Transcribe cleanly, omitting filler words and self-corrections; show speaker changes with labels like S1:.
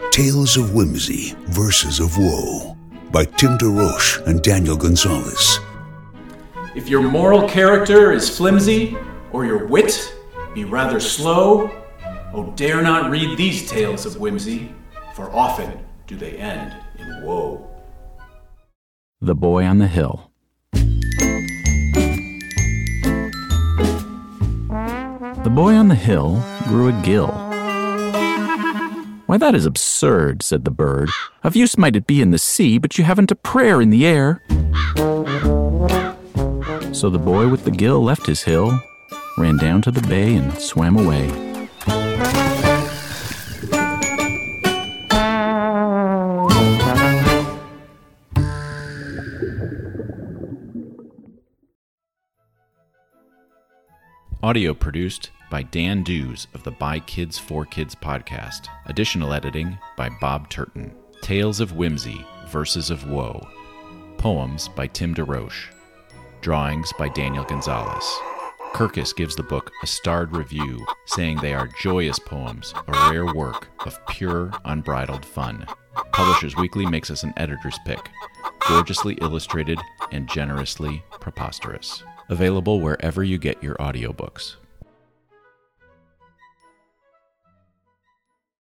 S1: Tales of Whimsy, Verses of Woe by Tim DeRoche and Daniel Gonzalez.
S2: If your moral character is flimsy, or your wit be rather slow, oh, dare not read these tales of whimsy, for often do they end in woe.
S3: The Boy on the Hill. The boy on the hill grew a gill. "Why, that is absurd," said the bird. "Of use might it be in the sea, but you haven't a prayer in the air." So the boy with the gill left his hill, ran down to the bay, and swam away. Audio produced by Dan Dews of the By Kids for Kids podcast. Additional editing by Bob Turton. Tales of Whimsy, Verses of Woe. Poems by Tim DeRoche. Drawings by Daniel Gonzalez. Kirkus gives the book a starred review, saying they are joyous poems, a rare work of pure, unbridled fun. Publishers Weekly makes us an editor's pick. Gorgeously illustrated and generously preposterous. Available wherever you get your audiobooks.